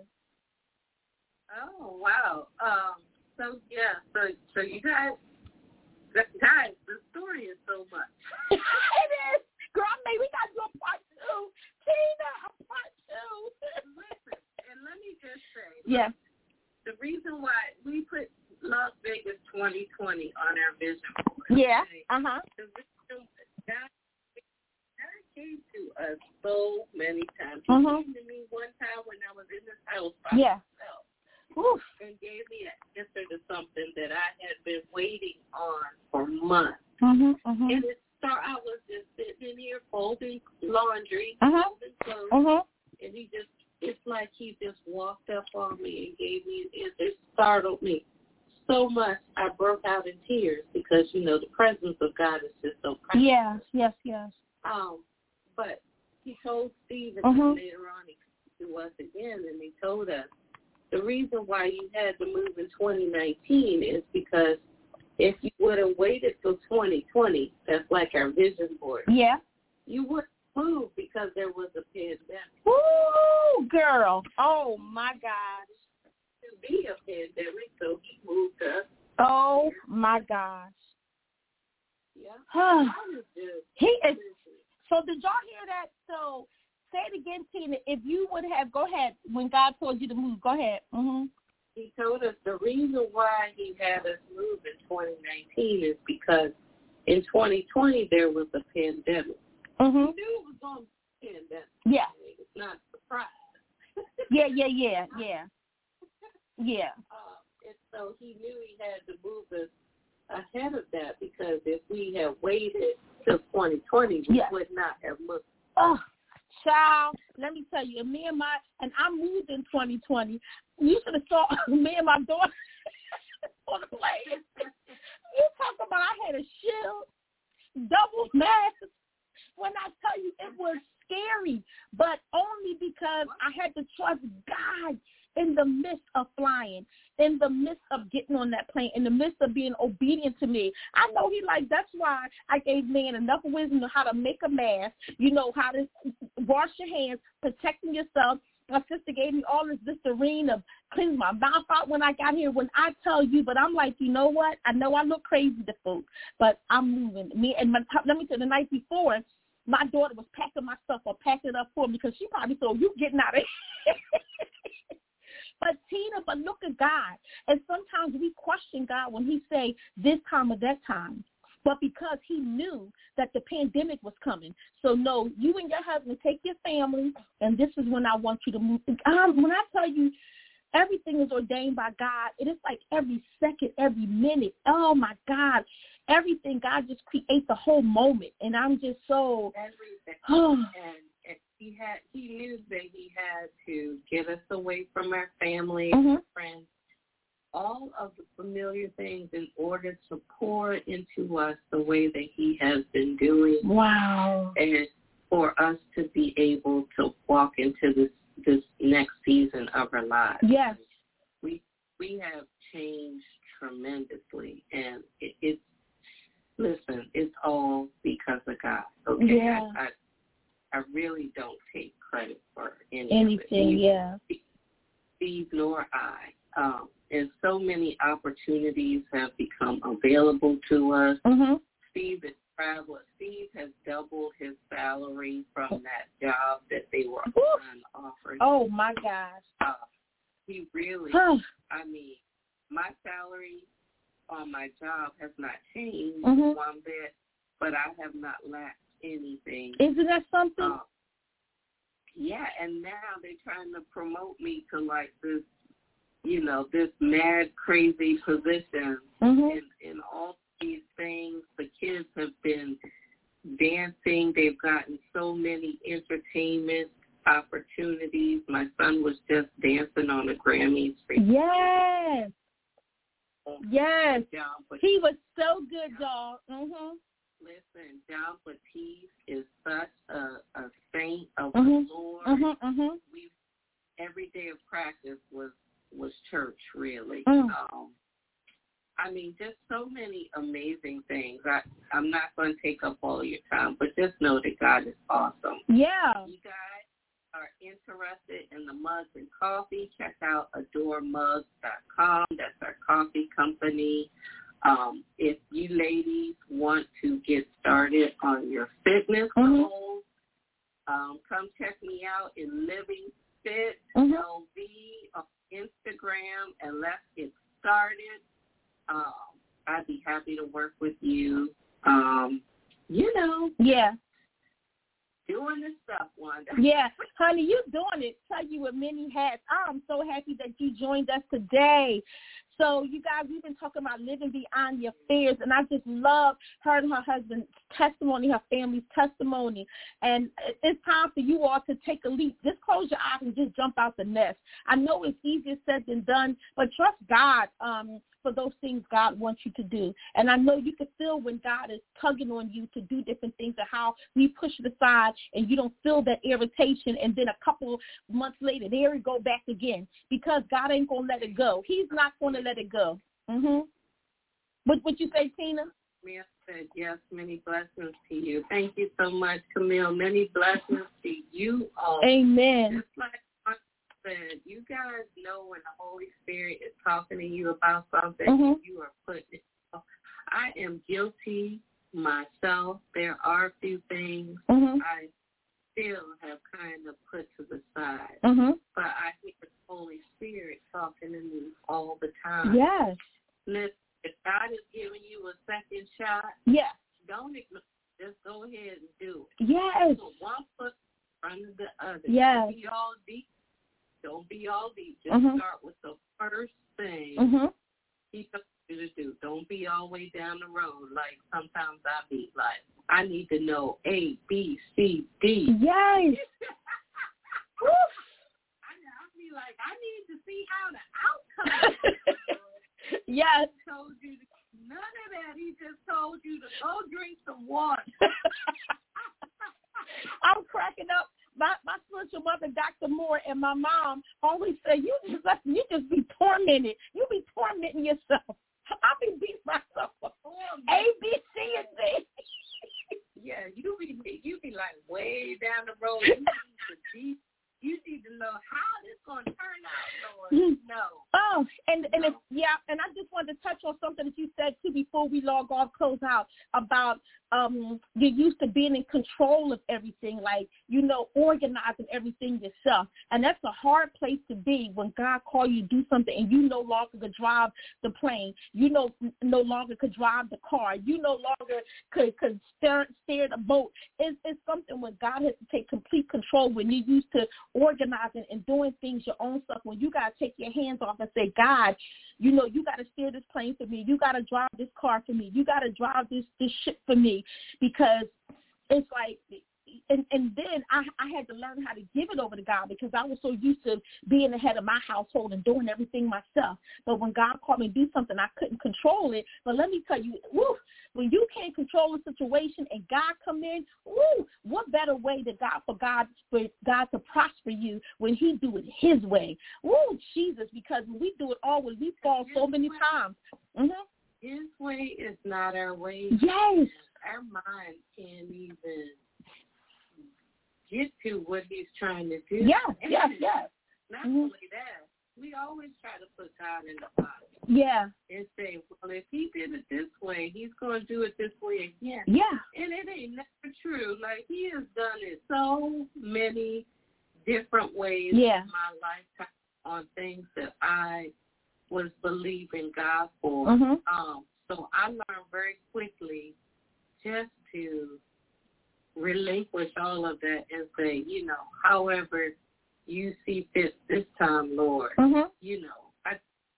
S3: Oh, wow. Um, so, yeah, so, so you guys, guys, the story is so much.
S1: It is. Girl, maybe we got to do a part two. Tina, a part two.
S3: Listen, and let me just say.
S1: Yeah.
S3: The reason why we put Las Vegas twenty twenty on our vision board.
S1: Yeah.
S3: Okay?
S1: Uh-huh.
S3: The vision, God, God came to us so many times. He
S1: Uh-huh.
S3: came to me one time when I was in this house by
S1: Yeah.
S3: myself.
S1: Oof.
S3: And gave me an answer to something that I had been waiting on for months.
S1: Mm-hmm. Mm-hmm.
S3: And it start, I was just sitting in here folding laundry,
S1: Uh-huh.
S3: folding clothes,
S1: Uh-huh.
S3: and he just, it's like he just walked up on me and gave me an answer. It startled me so much I broke out in tears because, you know, the presence of God is just so precious.
S1: Yes, yes, yes.
S3: Um, but he told Steve and
S1: Uh-huh.
S3: later on he came to us again and he told us the reason why you had to move in twenty nineteen is because if you would have waited till twenty twenty, that's like our vision board,
S1: Yeah.
S3: you wouldn't move because there was a pandemic.
S1: Woo, girl. Oh, my gosh.
S3: To be a pandemic, so he moved us.
S1: Oh, my gosh.
S3: Yeah.
S1: He is. So did y'all hear that? So say it again, Tina. If you would have, go ahead. When God told you to move, go ahead. Mm-hmm.
S3: He told us the reason why he had us move in twenty nineteen is because in twenty twenty there was a pandemic.
S1: Mm-hmm.
S3: He knew it was going to be a pandemic.
S1: Yeah.
S3: It's not a surprise.
S1: Yeah, yeah, yeah, yeah. Yeah.
S3: Uh, and so he knew he had to move us ahead of that because if we had waited till twenty twenty, we
S1: yeah.
S3: would not have moved.
S1: Oh, child, let me tell you, me and my, and I moved in twenty twenty. You should have saw me and my daughter on the plane. You talk about I had a shield, double mask. When I tell you it was scary, but only because I had to trust God in the midst of flying, in the midst of getting on that plane, in the midst of being obedient to me. I know he like, that's why I gave man enough wisdom on how to make a mask, you know, how to wash your hands, protecting yourself. My sister gave me all this Listerine of cleaning my mouth out when I got here. When I tell you, but I'm like, you know what? I know I look crazy to folks, but I'm moving. Me and my, let me tell you, the night before, my daughter was packing my stuff or packing it up for me because she probably thought, you getting out of here. But Tina, but look at God. And sometimes we question God when he say this time or that time. But because he knew that the pandemic was coming. So, no, you and your husband take your family, and this is when I want you to move. Um, when I tell you everything is ordained by God, it is like every second, every minute. Oh, my God. Everything, God just creates the whole moment. And I'm just so.
S3: Everything. and, and he had, he knew that he had to get us away from our family and
S1: mm-hmm.
S3: our friends. All of the familiar things in order to pour into us the way that he has been doing.
S1: Wow.
S3: And for us to be able to walk into this this next season of our lives.
S1: Yes.
S3: We we have changed tremendously. And it, it's, listen, it's all because of God. Okay.
S1: Yeah.
S3: I, I, I really don't take credit for any
S1: anything,
S3: of it.
S1: yeah.
S3: Steve nor I. Um, and so many opportunities have become available to us.
S1: Mm-hmm.
S3: Steve is traveling. Steve has doubled his salary from that job that they were on offering.
S1: Oh, my gosh.
S3: Uh, he really, I mean, my salary on my job has not changed
S1: mm-hmm.
S3: one bit, but I have not lacked anything.
S1: Isn't that something?
S3: Uh, yeah, and now they're trying to promote me to like this, you know, this mad, crazy position
S1: Mm-hmm.
S3: in, in all these things. The kids have been dancing. They've gotten so many entertainment opportunities. My son was just dancing on the Grammys.
S1: Yes. Yes.
S3: John
S1: He was so good, y'all. Mm-hmm.
S3: Listen, John Batiste is such a, a saint of
S1: Mm-hmm.
S3: the Lord.
S1: Mm-hmm. Mm-hmm.
S3: We every day of practice was was church, really.
S1: Mm.
S3: Um, I mean, just so many amazing things. I, I'm not going to take up all your time, but just know that God is awesome.
S1: Yeah.
S3: You guys are interested in the mugs and coffee, check out adore mugs dot com. That's our coffee company. Um, if you ladies want to get started on your fitness
S1: Mm-hmm.
S3: goals, um, come check me out in Living Fit
S1: Mm-hmm.
S3: L V on Instagram, and let's get started. Um, I'd be happy to work with you. Um, you know,
S1: Yeah.
S3: doing this stuff, Wanda.
S1: Yeah, honey, you doing it. Tell you with many hats. I'm so happy that you joined us today. So, you guys, we've been talking about living beyond your fears, and I just love her and her husband's testimony, her family's testimony. And it's time for you all to take a leap. Just close your eyes and just jump out the nest. I know it's easier said than done, but trust God um, for those things God wants you to do. And I know you can feel when God is tugging on you to do different things and how we push it aside and you don't feel that irritation, and then a couple months later, there we go back again, because God ain't going to let it go. He's not going to let it go. Mm-hmm. What would you say, Tina?
S3: Camille said, yes, many blessings to you. Thank you so much, Camille. Many blessings to you all.
S1: Amen.
S3: Just like I said, you guys know when the Holy Spirit is talking to you about something,
S1: Mm-hmm.
S3: you are putting it. I am guilty myself. There are a few things
S1: Mm-hmm.
S3: I still have kind of put to the side.
S1: Mm-hmm.
S3: But I hear the Holy Spirit talking to me all the time.
S1: Yes.
S3: Listen, if God is giving you a second shot,
S1: Yes.
S3: don't ignore it. Just go ahead and do it.
S1: Yes.
S3: Put one foot in front of the other.
S1: Yes.
S3: Don't be all deep. Don't be all deep. Just
S1: Mm-hmm.
S3: start with the first thing
S1: Mm-hmm.
S3: He told you to do. Don't be all the way down the road. Like sometimes I be like, I need to know A, B, C, D.
S1: Yes.
S3: I, I be like, I need to see how the outcome is.
S1: Yes.
S3: He told you to, none of that. He just told you to go drink some water.
S1: I'm cracking up. My my spiritual mother, Doctor Moore, and my mom always say, "You just listen, you just be tormented. You be tormenting yourself." I be beating myself up. A, B, C, and D.
S3: Yeah, you be you be like way down the road. You need to be, you need to know how this gonna turn out, Lord. No.
S1: Oh, and and
S3: no.
S1: it's, yeah, and I just wanted to touch on something that you said too before we log off, close out, about um you're used to being in control of everything, like, you know, organizing everything yourself, and that's a hard place to be when God called you to do something and you no longer could drive the plane, you no no longer could drive the car, you no longer could could steer steer the boat. It's it's something when God has to take complete control, when you're used to organizing and doing things your own stuff, when you gotta take your hands off and say, God, you know, you got to steer this plane for me. You got to drive this car for me. You got to drive this, this ship for me, because it's like, and, and then I, I had to learn how to give it over to God, because I was so used to being the head of my household and doing everything myself. But when God called me to do something, I couldn't control it. But let me tell you, woo, when you can't control a situation and God come in, woo, what better way to God for God for God to prosper you when He do it His way? Woo, Jesus, because when we do it our way, we fall so many times. Mm-hmm.
S3: His way is not our way.
S1: Yes.
S3: Our mind can't even get to what He's trying to do.
S1: Yes, yes, yes.
S3: Not
S1: Mm-hmm.
S3: only that, we always try to put God in the box.
S1: Yeah.
S3: And say, well, if He did it this way, He's going to do it this way again.
S1: Yeah.
S3: And it ain't never true. Like, He has done it so many different ways
S1: Yeah.
S3: in my lifetime on things that I was believing God for.
S1: Mm-hmm.
S3: Um, so I learned very quickly just to relinquish all of that and say, you know, however you see fit this time, Lord,
S1: mm-hmm.
S3: you know, I,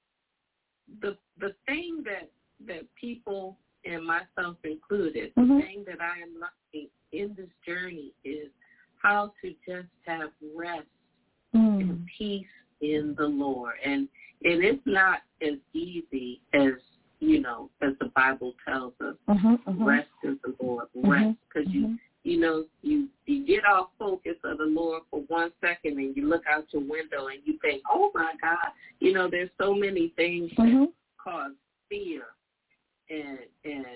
S3: the the thing that that people, and myself included,
S1: mm-hmm.
S3: the thing that I am learning in this journey is how to just have rest
S1: mm.
S3: and peace in the Lord. And and it's not as easy as, you know, as the Bible tells us.
S1: Mm-hmm, mm-hmm.
S3: Rest in the Lord. Rest. Because
S1: mm-hmm.
S3: you, you know, you, you get off focus of the Lord for one second and you look out your window and you think, oh, my God. You know, there's so many things
S1: mm-hmm.
S3: that cause fear. And, and,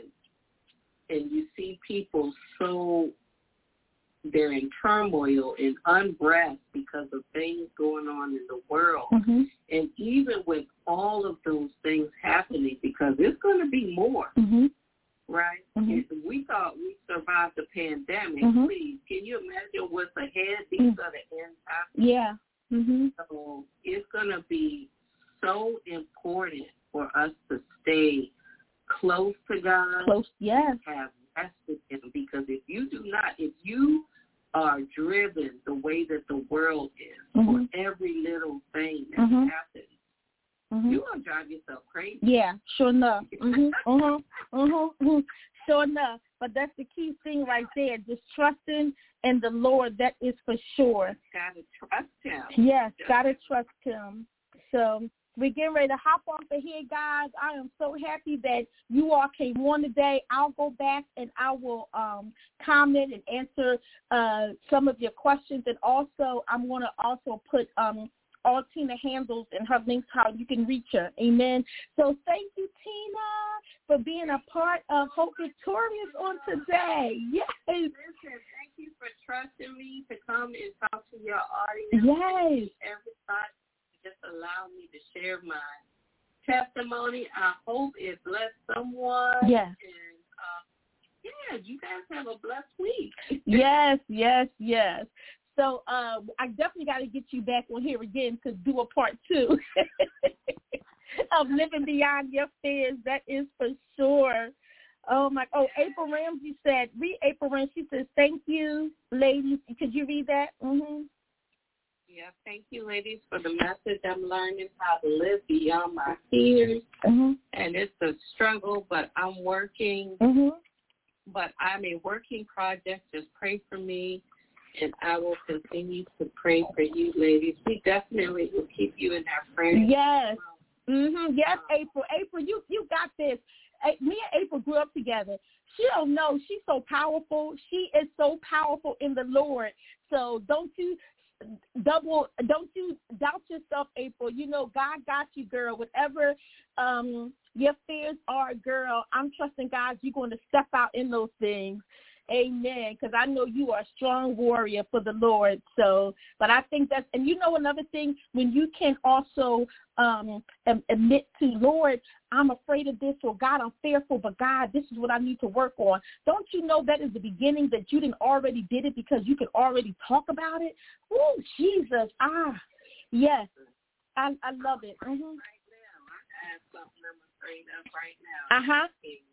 S3: and you see people so, they're in turmoil and unrest because of things going on in the world.
S1: Mm-hmm.
S3: And even with all of those things happening, because it's going to be more,
S1: mm-hmm.
S3: right?
S1: Mm-hmm.
S3: We thought we survived the pandemic.
S1: Mm-hmm.
S3: Please, can you imagine what's ahead? These mm-hmm. are the end times.
S1: Yeah. Mm-hmm.
S3: So it's going to be so important for us to stay close to God.
S1: Close, yes.
S3: Have rest with Him, because if you do not, if you are driven the way that the world is
S1: mm-hmm.
S3: for every little thing that
S1: mm-hmm.
S3: happens,
S1: mm-hmm.
S3: you're going to drive yourself crazy.
S1: Yeah, sure enough. mm-hmm. Mm-hmm. Mm-hmm. Sure enough. But that's the key thing right there, just trusting in the Lord, that is for sure.
S3: Got to trust Him.
S1: Yes, got to trust Him. So we're getting ready to hop off of here, guys. I am so happy that you all came on today. I'll go back and I will um, comment and answer uh, some of your questions. And also, I'm going to also put um, all Tina handles and her links, how you can reach her. Amen. So thank you, Tina, for being a part of Hope Victorious on today. Yes.
S3: Listen, thank you for trusting me to come and talk to your audience.
S1: Yes.
S3: Everybody. Just allow me to share my testimony. I hope it blessed someone.
S1: Yes.
S3: And, uh, yeah, you guys have a blessed week.
S1: Yes, yes, yes. So uh, I definitely got to get you back on here again to do a part two of Living Beyond Your Fears. That is for sure. Oh, my. Oh, April Ramsey said, read April Ramsey. She says, thank you, ladies. Could you read that? Mm-hmm.
S3: Yeah, thank you, ladies, for the message. I'm learning how to live beyond my fears,
S1: mm-hmm.
S3: and it's a struggle, but I'm working.
S1: Mm-hmm.
S3: But I'm a working project. Just pray for me, and I will continue to pray for you, ladies. We definitely will keep you in our prayers.
S1: Yes. Mm-hmm. Yes, April. April, you, you got this. Me and April grew up together. She don't know. She's so powerful. She is so powerful in the Lord. So don't you double, don't you doubt yourself, April. You know, God got you, girl. Whatever um, your fears are, girl, I'm trusting God you're going to step out in those things. Amen. Because I know you are a strong warrior for the Lord. So, but I think that's, and you know another thing, when you can also um, admit to, Lord, I'm afraid of this, or God, I'm fearful, but God, this is what I need to work on. Don't you know that is the beginning, that you didn't already did it because you could already talk about it? Oh, Jesus. Ah, yes. I, I love it. Mm-hmm.
S3: Right now, I have something I'm afraid of right now.
S1: Uh-huh.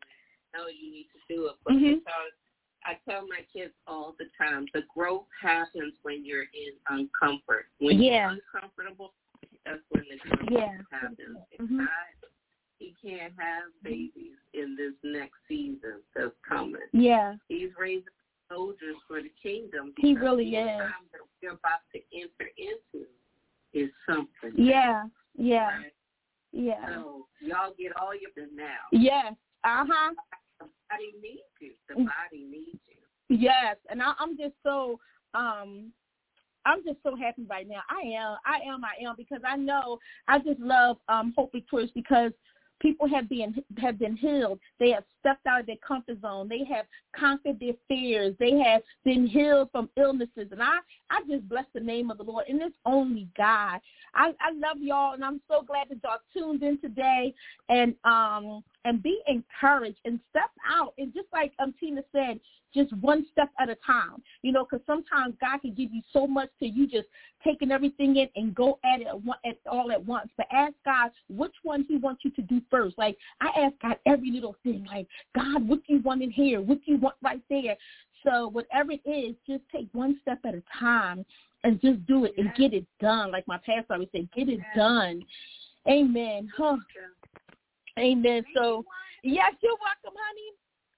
S3: I know you need to do it, but
S1: mm-hmm.
S3: because I tell my kids all the time, the growth happens when you're in uncomfort. When
S1: yeah.
S3: you're uncomfortable, that's when the growth
S1: yeah.
S3: happens.
S1: Mm-hmm.
S3: God, he can't have babies in this next season that's coming.
S1: Yeah.
S3: He's raising soldiers for the kingdom.
S1: He really
S3: the
S1: is.
S3: time that we're about to enter into is something.
S1: Yeah. Yeah.
S3: Right?
S1: Yeah.
S3: So y'all get all your business now.
S1: Yes. Uh-huh.
S3: The body needs you. The body needs you.
S1: Yes, and I, I'm just so, um, I'm just so happy right now. I am, I am, I am, because I know I just love um, Hope Victorious, because people have been have been healed. They have stepped out of their comfort zone. They have conquered their fears. They have been healed from illnesses. And I, I just bless the name of the Lord. And it's only God. I, I love y'all, and I'm so glad that y'all tuned in today. And um, and be encouraged and step out. And just like um, Tina said, just one step at a time, you know, because sometimes God can give you so much to you just taking everything in and go at it at all at once. But ask God which one he wants you to do first. Like, I ask God every little thing, like, God, what do you want in here? What do you want right there? So whatever it is, just take one step at a time and just do it and get it done. Like my pastor always said, get it done. Amen. Huh. Amen. So, yes, you're welcome, honey.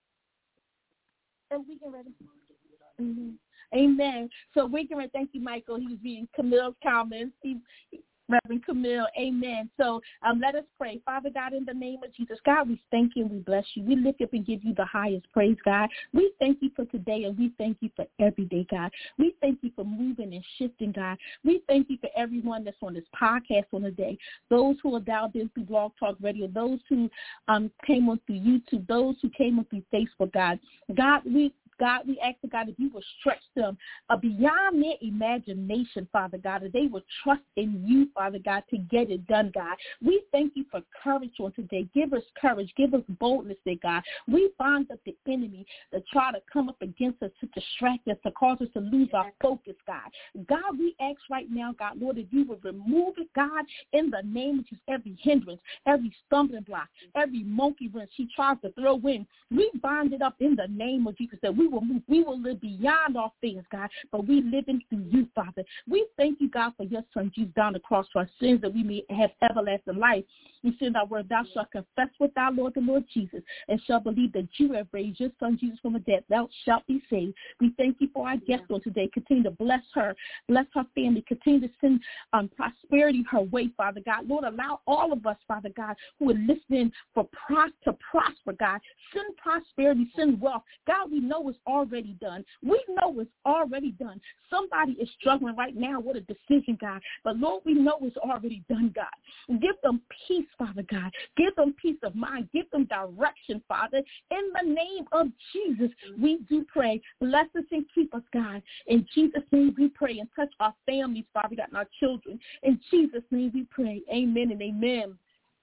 S1: And we can ready. Mm-hmm. Amen. So we can ready. Thank you, Michael. He was reading Camille's comments. He, Reverend Camille, amen. So um, let us pray. Father God, in the name of Jesus, God, we thank you and we bless you. We lift up and give you the highest praise, God. We thank you for today and we thank you for every day, God. We thank you for moving and shifting, God. We thank you for everyone that's on this podcast on the day, those who are dialed in through Blog Talk Radio, those who um, came on through YouTube, those who came on through Facebook, God. God, we God, we ask, God, if you will stretch them uh, beyond their imagination, Father God, that they will trust in you, Father God, to get it done, God. We thank you for courage on today. Give us courage. Give us boldness, dear God. We bind up the enemy that try to come up against us to distract us, to cause us to lose our focus, God. God, we ask right now, God, Lord, that you will remove it, God, in the name of Jesus, every hindrance, every stumbling block, every monkey wrench he tries to throw in. We bind it up in the name of Jesus, that we We will move. We will live beyond our things, God, but we live in through you, Father. We thank you, God, for your son Jesus down the cross for our sins, that we may have everlasting life. You said in our word, thou shalt confess with thy Lord the Lord Jesus, and shall believe that you have raised your son Jesus from the dead. Thou shalt be saved. We thank you for our guest on today. Continue to bless her, bless her family. Continue to send um, prosperity her way, Father God. Lord, allow all of us, Father God, who are listening for pros- to prosper, God. Send prosperity, send wealth. God, we know it's already done. We know it's already done. Somebody is struggling right now with a decision, God. But, Lord, we know it's already done, God. Give them peace, Father God. Give them peace of mind. Give them direction, Father. In the name of Jesus, we do pray. Bless us and keep us, God. In Jesus' name we pray, and touch our families, Father God, and our children. In Jesus' name we pray. Amen and amen.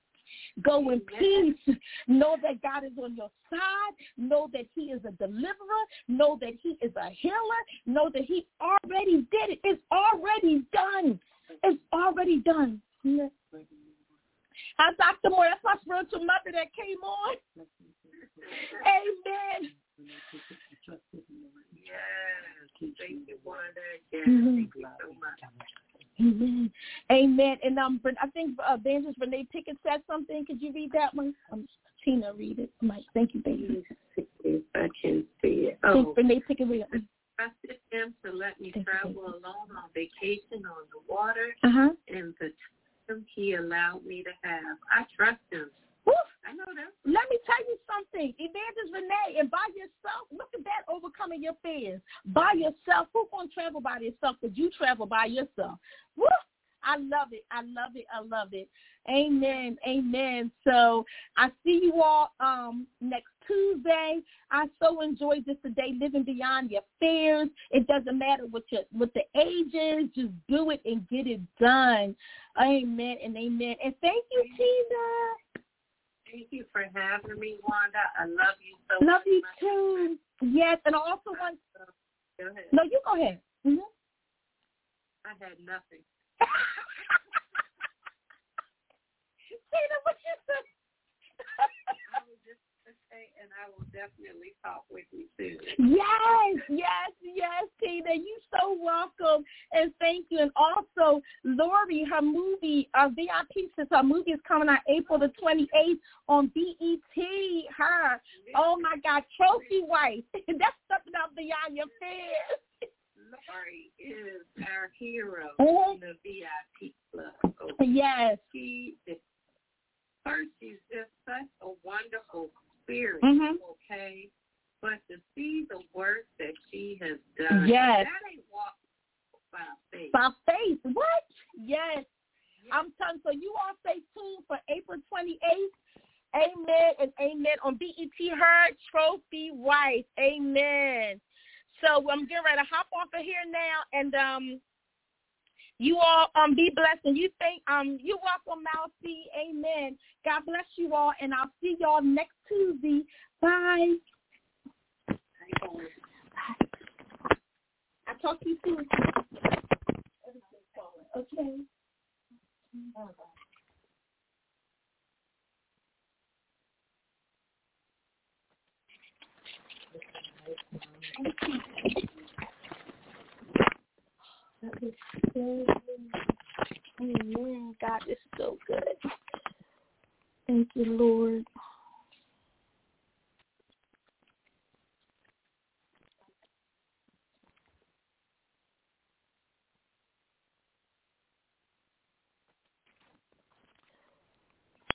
S1: Go in peace. Know that God is on your side. Know that he is a deliverer. Know that he is a healer. Know that he already did it. It's already done. It's already done. Hi, Doctor Moore. That's my spiritual mother that came on. Amen.
S3: Yes. Thank you for that. Yes. Mm-hmm. Thank you so much.
S1: Amen. Amen. And um, I think uh, Evangelist Renee Pickett said something. Could you read that one? Um, Tina, read it. Mike, thank you, baby.
S3: If I can see it.
S1: Oh, Renee Pickett, read it.
S3: I trusted him to let me thank travel you, alone on vacation on the water,
S1: uh-huh.
S3: and the time he allowed me to have. I trust him.
S1: Woo.
S3: I know that.
S1: Let me tell you something. Evangelist Renee, and by yourself, look at that, overcoming your fears. By yourself. Who's going to travel by yourself? Because you travel by yourself. Woo! I love it. I love it. I love it. Amen. Amen. So I see you all um, next Tuesday. I so enjoyed this today, living beyond your fears. It doesn't matter what your what the age is. Just do it and get it done. Amen and amen. And thank you, Tina.
S3: Thank you for having me, Wanda. I love you so
S1: love
S3: much.
S1: Love you too. Yes, and I also want.
S3: Go ahead.
S1: No, you go ahead. Mm-hmm.
S3: I had nothing.
S1: Tina, what you say?
S3: I was just going to say, and I will definitely talk with you soon.
S1: Yes, yes, yes, Tina. You so welcome, and thank you. And also, Lori, her movie, uh, V I P, since her movie is coming out April the twenty-eighth on B E T. Her, oh my God, Trophy Wife. That's stepping out beyond your fears.
S3: Lori is our hero
S1: mm-hmm.
S3: in the V I P club. So
S1: yes.
S3: She is, first, she's just such a wonderful spirit,
S1: mm-hmm.
S3: okay? But to see the work that she has done,
S1: yes.
S3: that ain't walk by faith.
S1: By faith. What? Yes. yes. I'm telling you, so you all stay tuned for April twenty-eighth. Amen and amen on B E T, her Trophy Wife. Amen. So I'm getting ready to hop off of here now, and um, You all um be blessed, and you think um you're welcome, Mousy. Amen. God bless you all, and I'll see y'all next Tuesday. Bye. Bye. I'll talk to you soon. Okay. That is so good. Amen. God is so good. Thank you, Lord.